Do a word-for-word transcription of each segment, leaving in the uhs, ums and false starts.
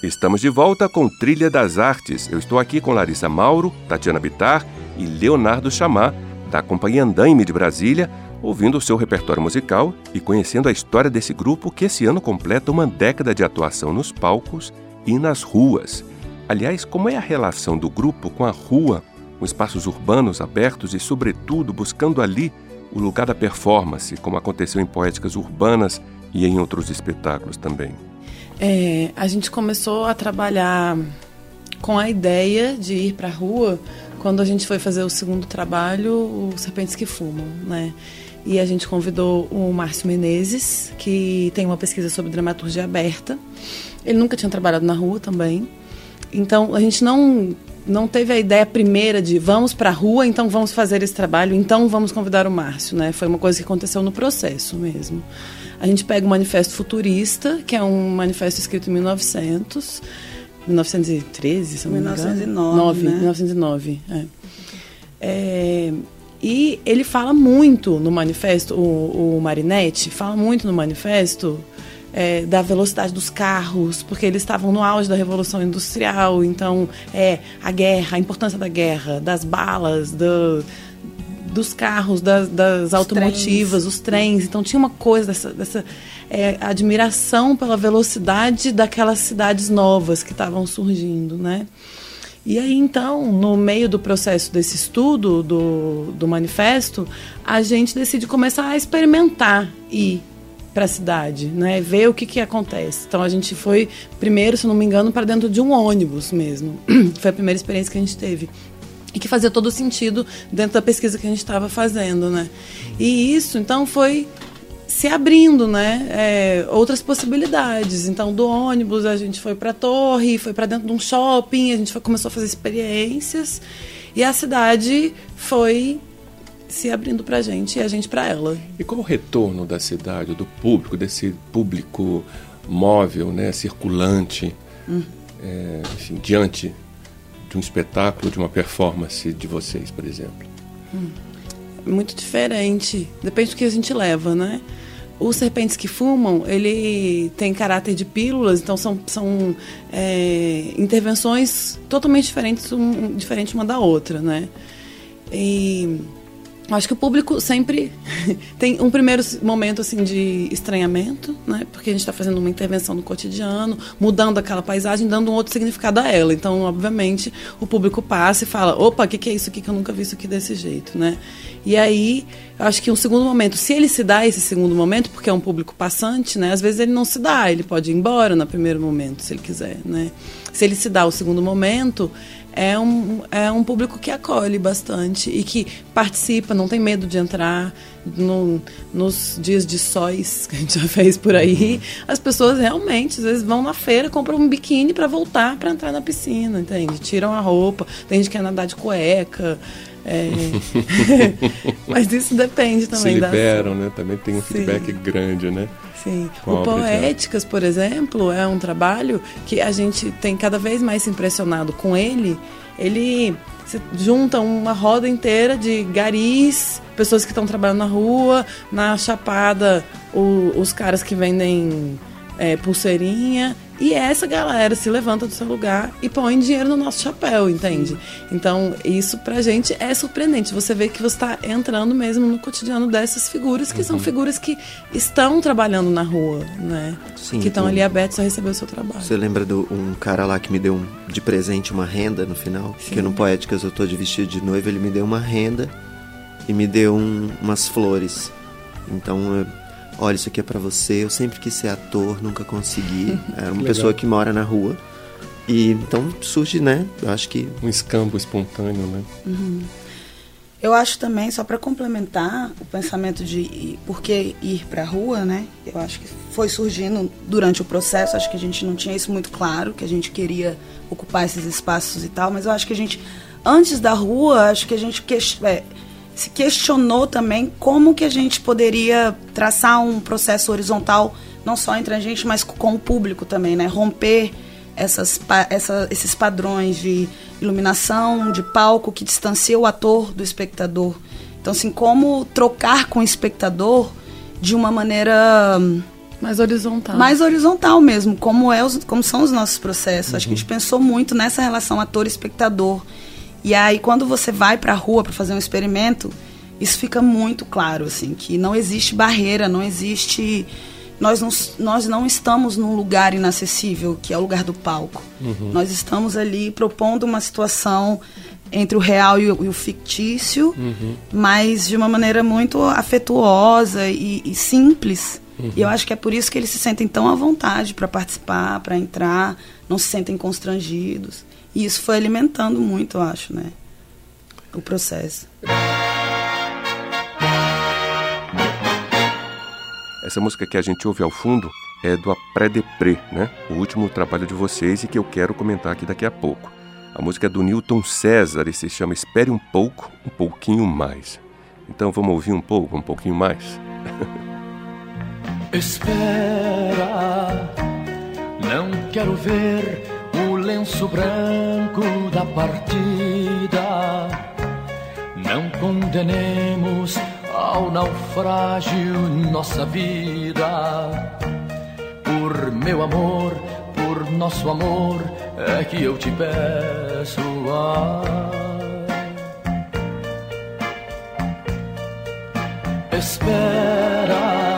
Estamos de volta com Trilha das Artes. Eu estou aqui com Larissa Mauro, Tatiana Bittar e Leonardo Chamá, da Companhia Andaime de Brasília, ouvindo o seu repertório musical e conhecendo a história desse grupo que esse ano completa uma década de atuação nos palcos e nas ruas. Aliás, como é a relação do grupo com a rua, com espaços urbanos abertos e, sobretudo, buscando ali o lugar da performance, como aconteceu em Poéticas Urbanas e em outros espetáculos também? É, a gente começou a trabalhar com a ideia de ir para a rua quando a gente foi fazer o segundo trabalho, o Serpentes que Fumam, né? E a gente convidou o Márcio Menezes, que tem uma pesquisa sobre dramaturgia aberta. Ele nunca tinha trabalhado na rua também. Então, a gente não, não teve a ideia primeira de vamos para a rua, então vamos fazer esse trabalho, então vamos convidar o Márcio, né? Foi uma coisa que aconteceu no processo mesmo. A gente pega o Manifesto Futurista, que é um manifesto escrito em mil e novecentos, mil novecentos e treze, se não me engano. mil novecentos e nove, né? mil novecentos e nove, é. É, e ele fala muito no manifesto, o, o Marinetti fala muito no manifesto é, da velocidade dos carros, porque eles estavam no auge da Revolução Industrial, então é, a guerra, a importância da guerra, das balas, do... dos carros, das, das automotivas, trens. Os trens. Então tinha uma coisa dessa, dessa é, admiração pela velocidade daquelas cidades novas que estavam surgindo, né? E aí, então, no meio do processo desse estudo do, do manifesto, a gente decide começar a experimentar ir para a cidade, né? Ver o que, que acontece. Então a gente foi, primeiro, se não me engano, para dentro de um ônibus mesmo. Foi a primeira experiência que a gente teve. E que fazia todo sentido dentro da pesquisa que a gente estava fazendo, né? E isso, então, foi se abrindo, né? É, outras possibilidades. Então, do ônibus, a gente foi para a torre, foi para dentro de um shopping, a gente foi, começou a fazer experiências, e a cidade foi se abrindo para a gente e a gente para ela. E qual o retorno da cidade, do público, desse público móvel, né, circulante, hum. é, enfim, diante de um espetáculo, de uma performance de vocês, por exemplo? Hum. Muito diferente. Depende do que a gente leva, né? Os Serpentes que Fumam, ele tem caráter de pílulas, então são, são é, intervenções totalmente diferentes, um, diferentes uma da outra, né? E acho que o público sempre tem um primeiro momento assim, de estranhamento, né? Porque a gente está fazendo uma intervenção no cotidiano, mudando aquela paisagem, dando um outro significado a ela. Então, obviamente, o público passa e fala, opa, o que, que é isso aqui que eu nunca vi isso aqui desse jeito, né? E aí, eu acho que um segundo momento, se ele se dá esse segundo momento, porque é um público passante, né? Às vezes ele não se dá, ele pode ir embora no primeiro momento, se ele quiser, né? Se ele se dá o segundo momento, é um, é um público que acolhe bastante e que participa, não tem medo de entrar. No, nos dias de sóis que a gente já fez por aí, as pessoas realmente, às vezes, vão na feira, compram um biquíni para voltar para entrar na piscina, entende? Tiram a roupa, tem gente que quer nadar de cueca. É... Mas isso depende também. Se liberam, da... né? Também tem um feedback Sim. grande, né? Sim. O Poéticas, por exemplo, é um trabalho que a gente tem cada vez mais se impressionado com ele. Ele se junta uma roda inteira de garis, pessoas que estão trabalhando na rua, na Chapada, o, os caras que vendem é, pulseirinha. E essa galera se levanta do seu lugar e põe dinheiro no nosso chapéu, entende? Então, isso pra gente é surpreendente. Você vê que você está entrando mesmo no cotidiano dessas figuras, que uhum. são figuras que estão trabalhando na rua, né? Sim, que estão ali abertos a receber o seu trabalho. Você lembra de um cara lá que me deu um, de presente uma renda no final? Sim. Que no Poéticas eu tô de vestido de noiva, ele me deu uma renda e me deu um, umas flores. Então... Eu, olha, isso aqui é pra você, eu sempre quis ser ator, nunca consegui. Era uma pessoa que mora na rua. E então surge, né? Eu acho que... Um escambo espontâneo, né? Uhum. Eu acho também, só para complementar o pensamento de por que ir pra rua, né? Eu acho que foi surgindo durante o processo, acho que a gente não tinha isso muito claro, que a gente queria ocupar esses espaços e tal, mas eu acho que a gente, antes da rua, acho que a gente... É, se questionou também como que a gente poderia traçar um processo horizontal, não só entre a gente, mas com o público também, né? Romper essas, essa, esses padrões de iluminação, de palco, que distancia o ator do espectador. Então, assim, como trocar com o espectador de uma maneira Mais horizontal. Mais horizontal mesmo, como, é os, como são os nossos processos. Uhum. Acho que a gente pensou muito nessa relação ator-espectador. E aí, quando você vai para a rua para fazer um experimento, isso fica muito claro, assim, que não existe barreira, não existe... Nós não, nós não estamos num lugar inacessível, que é o lugar do palco. Uhum. Nós estamos ali propondo uma situação entre o real e o, e o fictício, uhum. mas de uma maneira muito afetuosa e, e simples. Uhum. E eu acho que é por isso que eles se sentem tão à vontade para participar, para entrar, não se sentem constrangidos. E isso foi alimentando muito, eu acho, né, o processo. Essa música que a gente ouve ao fundo é do Après de Pré, né? O último trabalho de vocês e que eu quero comentar aqui daqui a pouco. A música é do Newton César e se chama Espere um Pouco, um Pouquinho Mais. Então vamos ouvir um pouco, um pouquinho mais? Espera, não quero ver o lenço branco da partida. Não condenemos ao naufrágio nossa vida. Por meu amor, por nosso amor, é que eu te peço. Ai. Espera,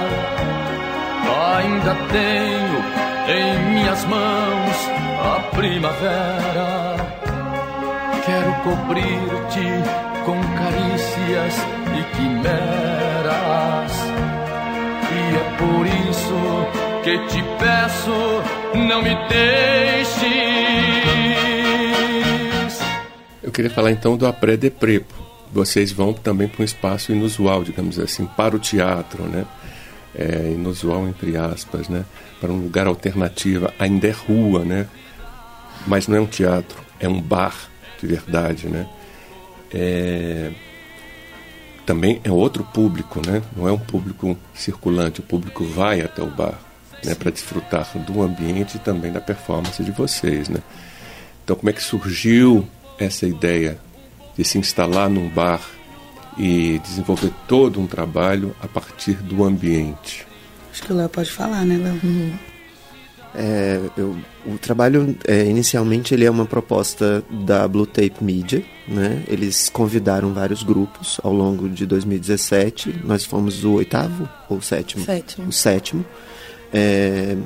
ainda tenho em minhas mãos a primavera. Quero cobrir-te com carícias e quimeras, e é por isso que te peço, não me deixes. Eu queria falar então do Après de Pré. Vocês vão também para um espaço inusual, digamos assim, para o teatro, né? É, inusual entre aspas, né? Para um lugar alternativo, ainda é rua, né? Mas não é um teatro, é um bar de verdade, né? É... Também é outro público, né? Não é um público circulante, o público vai até o bar, né? Para desfrutar do ambiente e também da performance de vocês, né? Então, como é que surgiu essa ideia de se instalar num bar e desenvolver todo um trabalho a partir do ambiente? Acho que o Léo pode falar, né, Léo? Uhum. É, eu, o trabalho, é, inicialmente, ele é uma proposta da Blue Tape Media, né? Eles convidaram vários grupos ao longo de dois mil e dezessete. Nós fomos o oitavo ou o sétimo? Sétimo. O sétimo. É,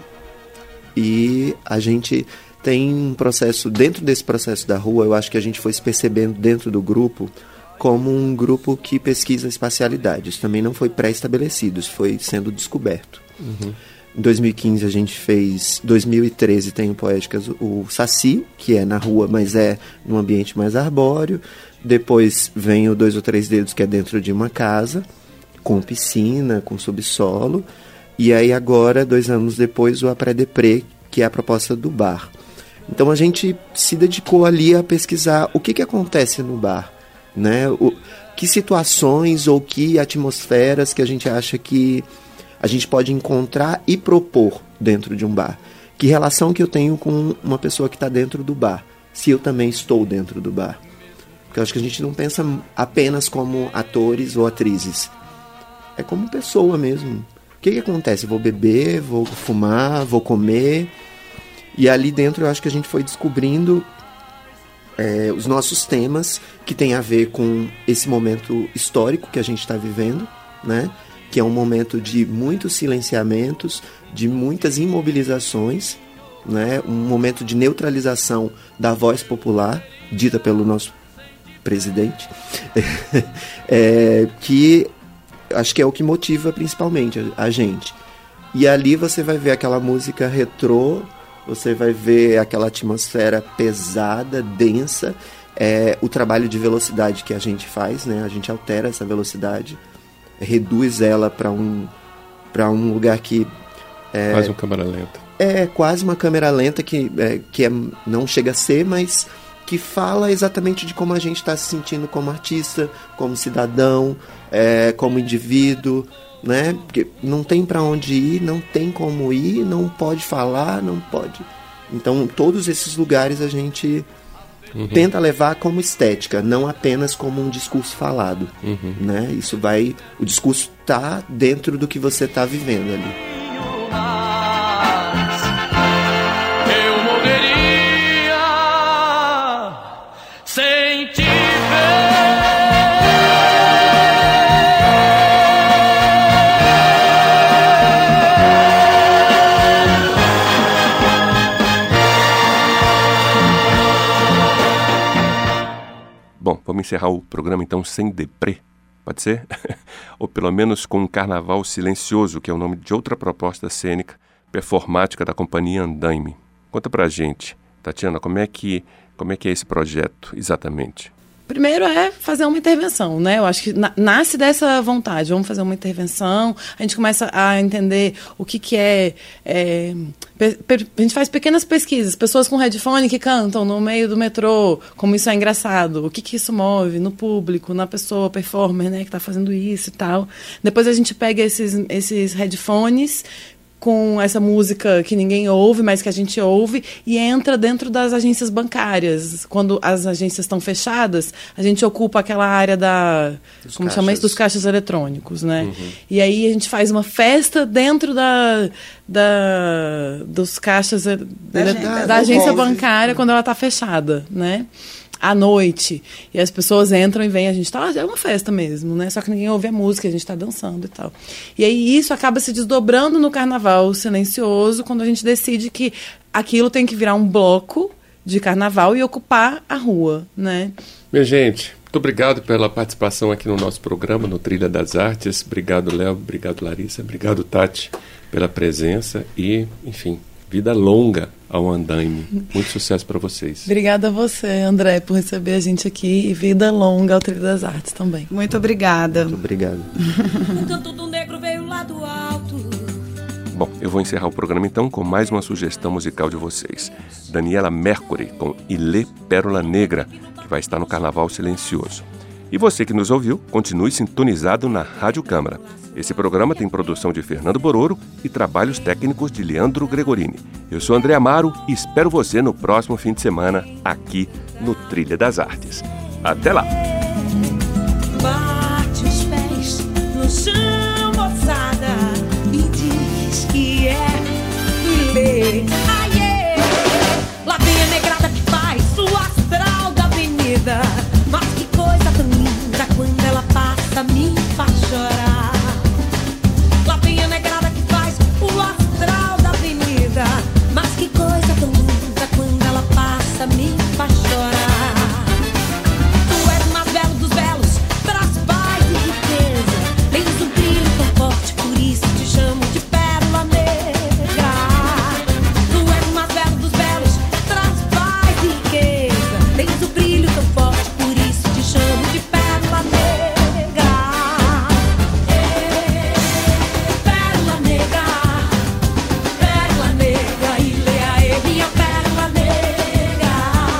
e a gente tem um processo, dentro desse processo da rua, eu acho que a gente foi se percebendo dentro do grupo como um grupo que pesquisa espacialidade. Isso também não foi pré-estabelecido, isso foi sendo descoberto. Uhum. Em dois mil e quinze a gente fez, dois mil e treze tem o Poéticas, o Saci, que é na rua, mas é num ambiente mais arbóreo. Depois vem o Dois ou Três Dedos, que é dentro de uma casa, com piscina, com subsolo. E aí agora, dois anos depois, o Après de Pré, que é a proposta do bar. Então a gente se dedicou ali a pesquisar o que, que acontece no bar, né? O, que situações ou que atmosferas que a gente acha que a gente pode encontrar e propor dentro de um bar. Que relação que eu tenho com uma pessoa que está dentro do bar, se eu também estou dentro do bar. Porque eu acho que a gente não pensa apenas como atores ou atrizes. É como pessoa mesmo. O que, que acontece? Vou beber, vou fumar, vou comer. E ali dentro eu acho que a gente foi descobrindo é, os nossos temas que tem a ver com esse momento histórico que a gente está vivendo, né? Que é um momento de muitos silenciamentos, de muitas imobilizações, né? Um momento de neutralização da voz popular, dita pelo nosso presidente, é, que acho que é o que motiva principalmente a, a gente. E ali você vai ver aquela música retrô, você vai ver aquela atmosfera pesada, densa, é, o trabalho de velocidade que a gente faz, né? A gente altera essa velocidade, reduz ela para um, para um lugar que... É, quase uma câmera lenta. É, quase uma câmera lenta que, é, que é, não chega a ser, mas que fala exatamente de como a gente está se sentindo como artista, como cidadão, é, como indivíduo, né? Porque não tem para onde ir, não tem como ir, não pode falar, não pode... Então, todos esses lugares a gente... Uhum. Tenta levar como estética, não apenas como um discurso falado, uhum. né? Isso vai, o discurso está dentro do que você está vivendo ali. Vamos encerrar o programa então sem deprê, pode ser? Ou pelo menos com um Carnaval Silencioso, que é o nome de outra proposta cênica performática da Companhia Andaime. Conta pra gente, Tatiana, como é que, como é, que é esse projeto exatamente? Primeiro é fazer uma intervenção, né? Eu acho que na, nasce dessa vontade. Vamos fazer uma intervenção, a gente começa a entender o que, que é... é pe, pe, a gente faz pequenas pesquisas, pessoas com headphone que cantam no meio do metrô, como isso é engraçado, o que, que isso move no público, na pessoa performer, né, que está fazendo isso e tal. Depois a gente pega esses, esses headphones com essa música que ninguém ouve, mas que a gente ouve, e entra dentro das agências bancárias. Quando as agências estão fechadas, a gente ocupa aquela área da... Dos como caixas. Chama isso? Dos caixas eletrônicos, né? Uhum. E aí a gente faz uma festa dentro da, da, dos caixas... Da, da, da agência bancária quando ela está fechada, né? À noite, e as pessoas entram e vêm, a gente tá, é uma festa mesmo, né? Só que ninguém ouve a música, a gente tá dançando e tal. E aí isso acaba se desdobrando no Carnaval Silencioso, quando a gente decide que aquilo tem que virar um bloco de carnaval e ocupar a rua, né? Minha gente, muito obrigado pela participação aqui no nosso programa, no Trilha das Artes. Obrigado, Léo, obrigado, Larissa, obrigado, Tati, pela presença e, enfim, vida longa ao Andaime. Muito sucesso para vocês. Obrigada a você, André, por receber a gente aqui, e vida longa ao Trilha das Artes também. Muito obrigada. Muito obrigado. O canto do negro veio lá do alto. Bom, eu vou encerrar o programa então com mais uma sugestão musical de vocês. Daniela Mercury com Ilê Pérola Negra, que vai estar no Carnaval Silencioso. E você que nos ouviu, continue sintonizado na Rádio Câmara. Esse programa tem produção de Fernando Bororo e trabalhos técnicos de Leandro Gregorini. Eu sou André Amaro e espero você no próximo fim de semana aqui no Trilha das Artes. Até lá! Bate os pés no chão, moçada, e diz que é Ilê. Aie! Lá vem a negrada que faz o astral da avenida. Mas que coisa tão linda quando ela passa, me faz chorar. Lá vem a negrada que faz o astral da avenida. Mas que coisa tão linda quando ela passa, me faz chorar. Tu és o mais belo dos belos, traz paz e riqueza. Tens um brilho tão forte, por isso te chamo de pérola negra. Tu és o mais belo dos belos, traz paz e riqueza. Tens um brilho tão forte, por isso te chamo de pérola negra. Pérola negra, pérola negra, Ilê, aê, minha pérola negra.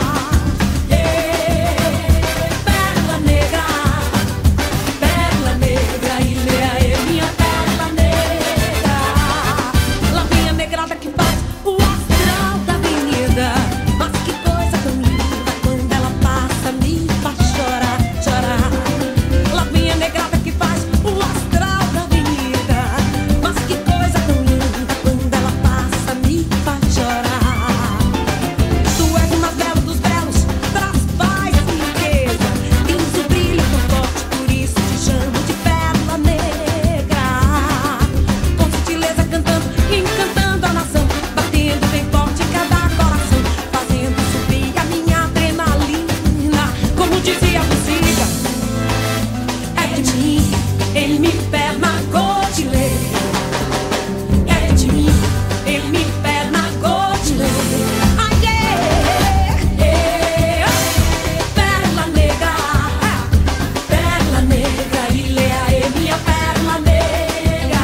Pérola negra, pérola negra, Ilê, aê, minha pérola negra. Lá vem a negrada que faz o astral da avenida. Mas que coisa tão linda quando ela passa, me faz chorar, chorar. Lá vem a negrada que faz o astral da avenida. Mas que coisa tão linda quando ela passa, me faz chorar. Tu és o mais belo dos belos, traz paz e riqueza. Tens um brilho tão forte, por isso te chamo de pérola negra. Com sutileza cantando, encantando a nação, batendo bem forte em cada coração, fazendo subir a minha adrenalina. Como dizia a música, é de mim, ele me pega na cordilheira. É de mim, ele me pega na cordilheira. Ai, é, é, pérola negra, pérola negra, Ilê, aê, minha pérola negra.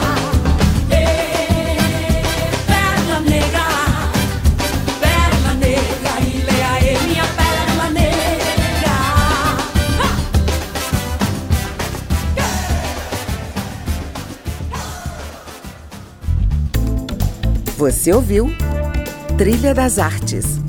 É, pérola negra, pérola negra, Ilê, aê, minha pérola negra. Você ouviu Trilha das Artes,